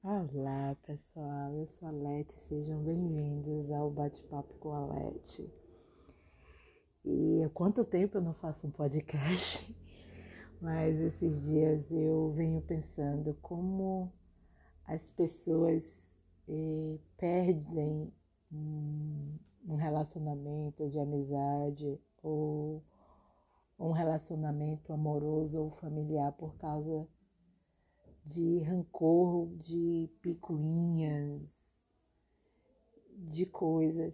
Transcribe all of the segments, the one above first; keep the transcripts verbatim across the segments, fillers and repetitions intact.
Olá pessoal, eu sou a Lete, sejam bem-vindos ao Bate-Papo com a Lete. E há quanto tempo eu não faço um podcast, mas esses dias eu venho pensando como as pessoas eh, perdem um, um relacionamento de amizade ou um relacionamento amoroso ou familiar por causa de rancor, de picuinhas, de coisas.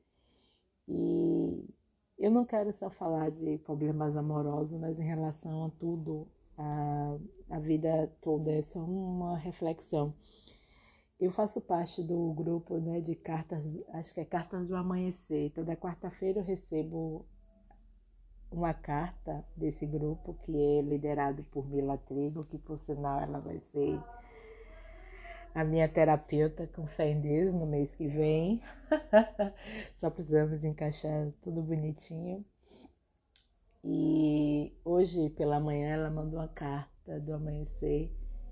E eu não quero só falar de problemas amorosos, mas em relação a tudo, a, a vida toda, é só uma reflexão. Eu faço parte do grupo, né, de cartas, acho que é Cartas do Amanhecer. Toda quarta-feira eu recebo uma carta desse grupo, que é liderado por Mila Trigo, que por sinal ela vai ser a minha terapeuta, com fé em Deus, no mês que vem. Só precisamos encaixar tudo bonitinho. E hoje pela manhã ela mandou uma carta do amanhecer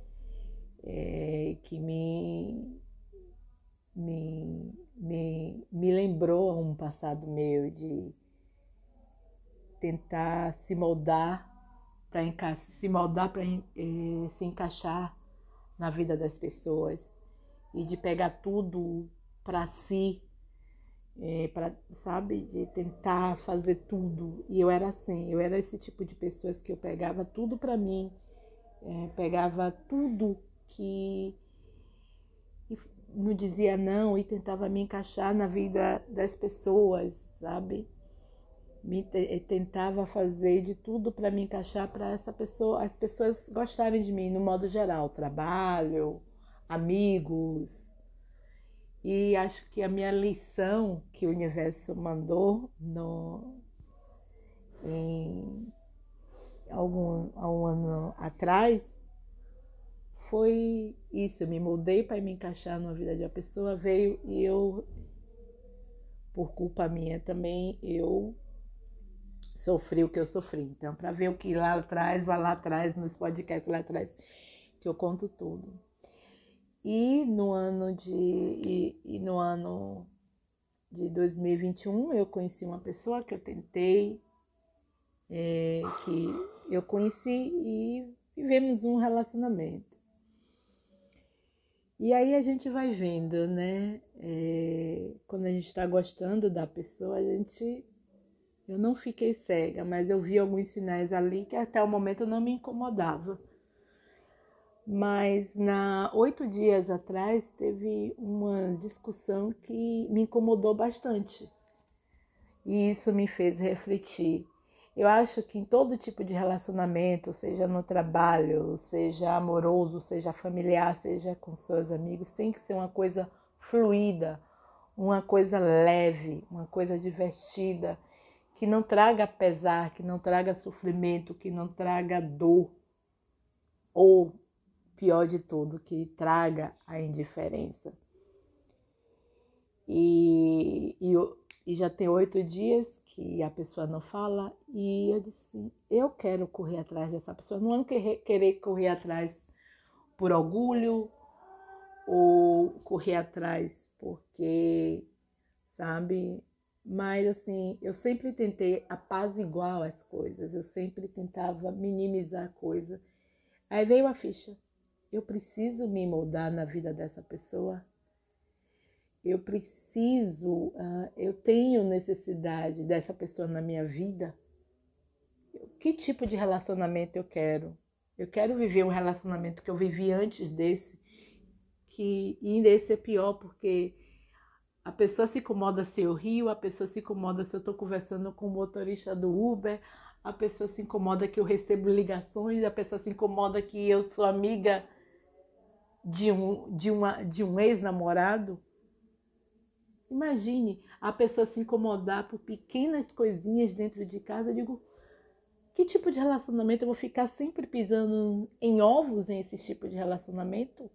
é, que me, me, me, me lembrou um passado meu de tentar se moldar para enca- se moldar para eh, se encaixar na vida das pessoas e de pegar tudo para si, é, pra, sabe, de tentar fazer tudo. E eu era assim, eu era esse tipo de pessoas que eu pegava tudo para mim, é, pegava tudo que e não dizia não e tentava me encaixar na vida das pessoas, sabe? Me tentava fazer de tudo para me encaixar para essa pessoa, as pessoas gostarem de mim no modo geral, trabalho, amigos. E acho que a minha lição que o universo mandou no, em algum há um ano atrás foi isso. Eu me mudei para me encaixar na vida de uma pessoa, veio e eu, por culpa minha também, eu sofri o que eu sofri. Então, para ver o que lá atrás, vai lá atrás, nos podcasts lá atrás, que eu conto tudo. E no ano de, e, e no ano de dois mil e vinte e um, eu conheci uma pessoa que eu tentei, é, que eu conheci e vivemos um relacionamento. E aí a gente vai vendo, né? É, quando a gente está gostando da pessoa, a gente... Eu não fiquei cega, mas eu vi alguns sinais ali que até o momento não me incomodava. Mas na oito dias atrás teve uma discussão que me incomodou bastante. E isso me fez refletir. Eu acho que em todo tipo de relacionamento, seja no trabalho, seja amoroso, seja familiar, seja com seus amigos, tem que ser uma coisa fluida, uma coisa leve, uma coisa divertida, que não traga pesar, que não traga sofrimento, que não traga dor, ou, pior de tudo, que traga a indiferença. E, e, e já tem oito dias que a pessoa não fala, e eu disse assim, eu quero correr atrás dessa pessoa, não é querer, querer correr atrás por orgulho, ou correr atrás porque, sabe... Mas, assim, eu sempre tentei apaziguar as coisas, eu sempre tentava minimizar a coisa. Aí veio a ficha. Eu preciso me moldar na vida dessa pessoa. Eu preciso, uh, eu tenho necessidade dessa pessoa na minha vida. Que tipo de relacionamento eu quero? Eu quero viver um relacionamento que eu vivi antes desse, que ainda esse é pior, porque... A pessoa se incomoda se eu rio, a pessoa se incomoda se eu estou conversando com o motorista do Uber, a pessoa se incomoda que eu recebo ligações, a pessoa se incomoda que eu sou amiga de um, de uma, de um ex-namorado. Imagine a pessoa se incomodar por pequenas coisinhas dentro de casa. Eu digo, que tipo de relacionamento? Eu vou ficar sempre pisando em ovos em esse tipo de relacionamento?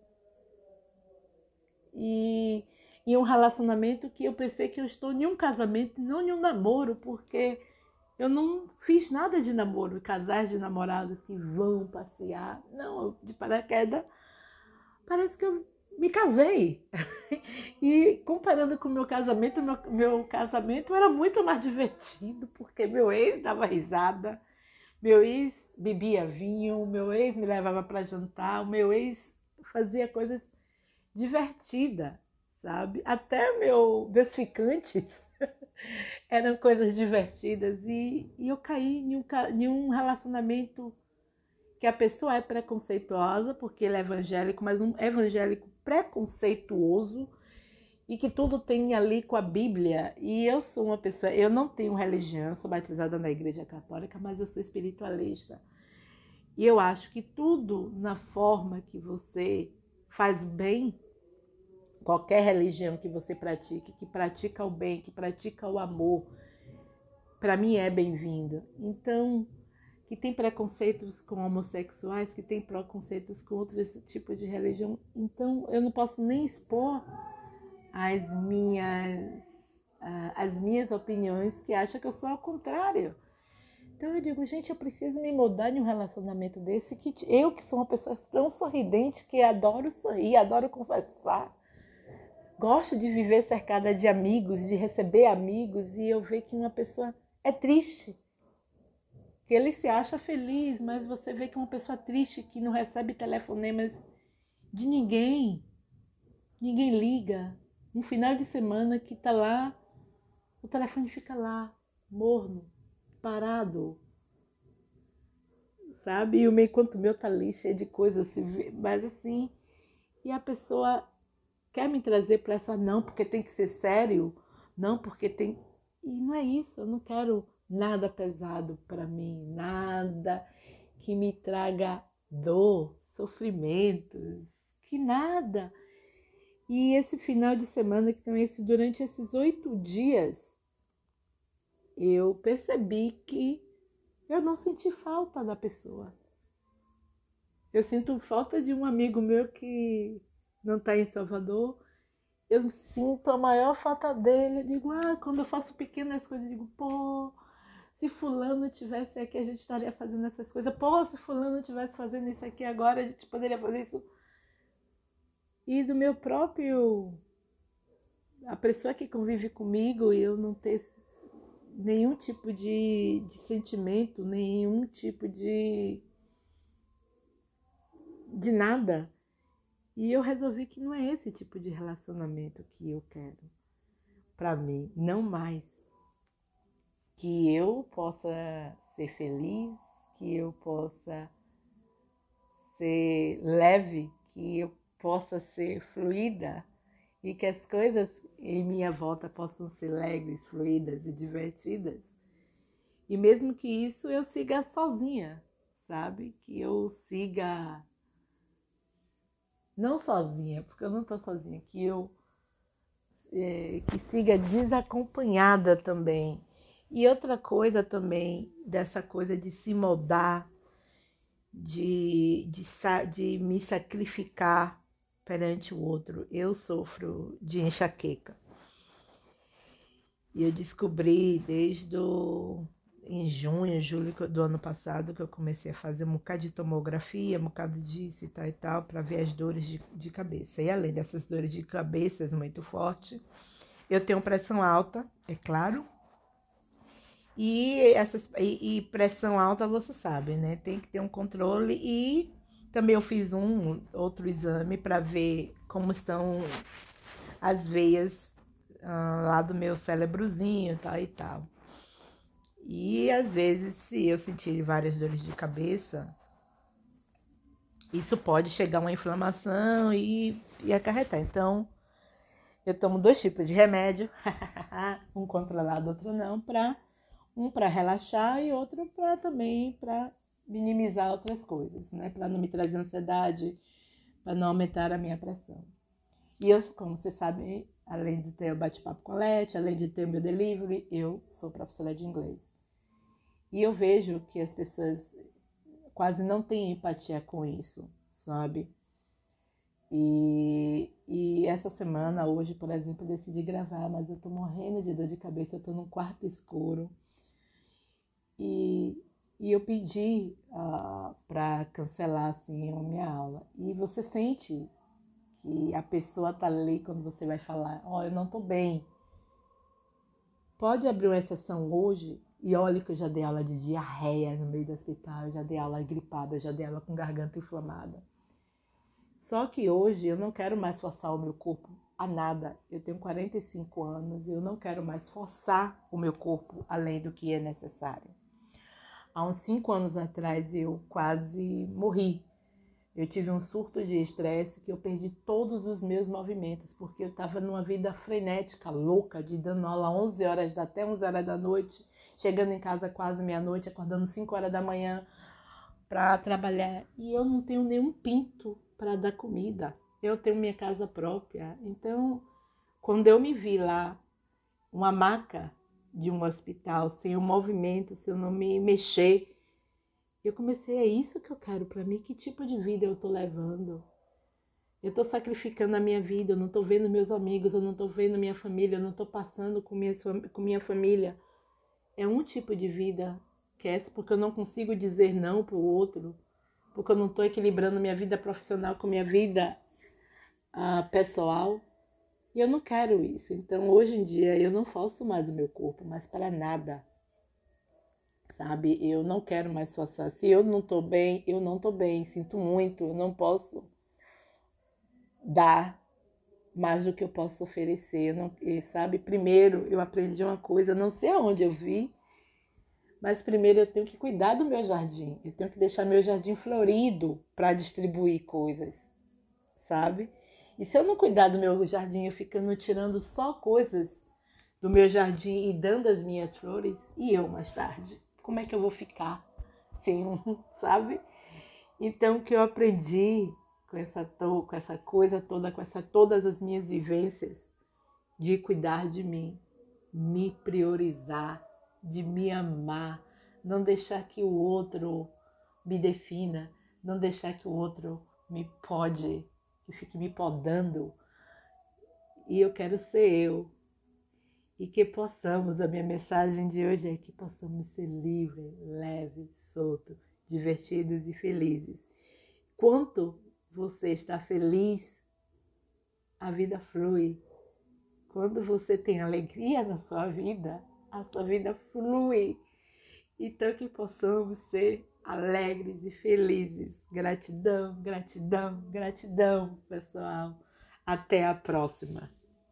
E... E um relacionamento que eu pensei que eu estou em um casamento, não em um namoro, porque eu não fiz nada de namoro, casais de namorados que vão passear. Não, de paraquedas, parece que eu me casei. E comparando com o meu casamento, meu, meu casamento era muito mais divertido, porque meu ex dava risada, meu ex bebia vinho, meu ex me levava para jantar, o meu ex fazia coisas divertidas, sabe? Até meu, meus ficantes eram coisas divertidas e, e eu caí em um, em um relacionamento que a pessoa é preconceituosa porque ele é evangélico, mas um evangélico preconceituoso e que tudo tem ali com a Bíblia. E eu sou uma pessoa, eu não tenho religião, sou batizada na Igreja Católica, mas eu sou espiritualista. E eu acho que tudo na forma que você faz bem, qualquer religião que você pratique, que pratica o bem, que pratica o amor, para mim é bem-vindo. Então, que tem preconceitos com homossexuais, que tem preconceitos com outros tipos de religião, então eu não posso nem expor as minhas, as minhas opiniões, que acham que eu sou ao contrário. Então eu digo, gente, eu preciso me mudar em um relacionamento desse, que eu que sou uma pessoa tão sorridente, que adoro sorrir, adoro conversar, gosto de viver cercada de amigos, de receber amigos, e eu ver que uma pessoa é triste, que ele se acha feliz, mas você vê que uma pessoa triste, que não recebe telefonemas de ninguém, ninguém liga, um final de semana que tá lá, o telefone fica lá, morno, parado, sabe? E o meio quanto meu tá ali, cheio de coisas, mas assim, e a pessoa quer me trazer para essa, não, porque tem que ser sério, não, porque tem... E não é isso, eu não quero nada pesado para mim, nada que me traga dor, sofrimentos, que nada. E esse final de semana, que também esse, durante esses oito dias, eu percebi que eu não senti falta da pessoa. Eu sinto falta de um amigo meu que não está em Salvador. Eu sinto a maior falta dele. Eu digo, ah, quando eu faço pequenas coisas, eu digo, pô, se fulano tivesse aqui, a gente estaria fazendo essas coisas. Pô, se fulano tivesse fazendo isso aqui agora, a gente poderia fazer isso. E do meu próprio... A pessoa que convive comigo, eu não ter nenhum tipo de, de sentimento, nenhum tipo de... de nada. E eu resolvi que não é esse tipo de relacionamento que eu quero para mim, não mais. Que eu possa ser feliz, que eu possa ser leve, que eu possa ser fluida e que as coisas em minha volta possam ser leves, fluidas e divertidas. E mesmo que isso eu siga sozinha, sabe? Que eu siga... Não sozinha, porque eu não estou sozinha, que eu é, que siga desacompanhada também. E outra coisa também, dessa coisa de se moldar, de, de, de me sacrificar perante o outro. Eu sofro de enxaqueca. E eu descobri desde o, em junho, julho do ano passado, que eu comecei a fazer um bocado de tomografia, um bocado disso e tal e tal, para ver as dores de, de cabeça. E além dessas dores de cabeça muito fortes, eu tenho pressão alta, é claro. E, essas, e, e pressão alta, você sabe, né? Tem que ter um controle. E também eu fiz um outro exame para ver como estão as veias ah, lá do meu cérebrozinho, tal e tal. E às vezes, se eu sentir várias dores de cabeça, isso pode chegar a uma inflamação e, e acarretar. Então, eu tomo dois tipos de remédio, um controlado, outro não, para um para relaxar e outro para também para minimizar outras coisas, né? Para não me trazer ansiedade, para não aumentar a minha pressão. E eu, como você sabe, além de ter o bate-papo com a Leti, além de ter o meu delivery, eu sou professora de inglês. E eu vejo que as pessoas quase não têm empatia com isso, sabe? E, e essa semana, hoje, por exemplo, eu decidi gravar, mas eu tô morrendo de dor de cabeça, eu tô num quarto escuro. E, e eu pedi uh, para cancelar assim, a minha aula. E você sente que a pessoa tá ali quando você vai falar, ó, oh, eu não tô bem. Pode abrir uma exceção hoje e olha que eu já dei aula de diarreia no meio do hospital, eu já dei aula gripada, eu já dei aula com garganta inflamada. Só que hoje eu não quero mais forçar o meu corpo a nada. Eu tenho quarenta e cinco anos e eu não quero mais forçar o meu corpo além do que é necessário. Há uns cinco anos atrás eu quase morri. Eu tive um surto de estresse que eu perdi todos os meus movimentos, porque eu estava numa vida frenética, louca, de dando aula onze horas até onze horas da noite, chegando em casa quase meia-noite, acordando cinco horas da manhã para trabalhar. E eu não tenho nenhum pinto para dar comida. Eu tenho minha casa própria. Então, quando eu me vi lá, uma maca de um hospital, sem o movimento, se eu não me mexer, eu comecei, é isso que eu quero para mim? Que tipo de vida eu tô levando? Eu tô sacrificando a minha vida, eu não tô vendo meus amigos, eu não tô vendo minha família, eu não tô passando com minha, com minha família. É um tipo de vida que é essa, porque eu não consigo dizer não pro outro, porque eu não tô equilibrando minha vida profissional com minha vida uh, pessoal. E eu não quero isso. Então, hoje em dia, eu não forço mais o meu corpo, mas para nada. Sabe? Eu não quero mais forçar. Se eu não tô bem, eu não tô bem. Sinto muito. Eu não posso dar mais do que eu posso oferecer. Eu não, sabe? Primeiro, eu aprendi uma coisa, não sei aonde eu vi, mas primeiro eu tenho que cuidar do meu jardim. Eu tenho que deixar meu jardim florido para distribuir coisas, sabe? E se eu não cuidar do meu jardim, eu ficando tirando só coisas do meu jardim e dando as minhas flores, e eu mais tarde? Como é que eu vou ficar sem um, sabe? Então, o que eu aprendi com essa, to, com essa coisa toda, com essa, todas as minhas vivências, de cuidar de mim, me priorizar, de me amar, não deixar que o outro me defina, não deixar que o outro me pode, que fique me podando. E eu quero ser eu. E que possamos, a minha mensagem de hoje é que possamos ser livres, leves, soltos, divertidos e felizes. Quanto você está feliz, a vida flui. Quando você tem alegria na sua vida, a sua vida flui. Então que possamos ser alegres e felizes. Gratidão, gratidão, gratidão, pessoal. Até a próxima.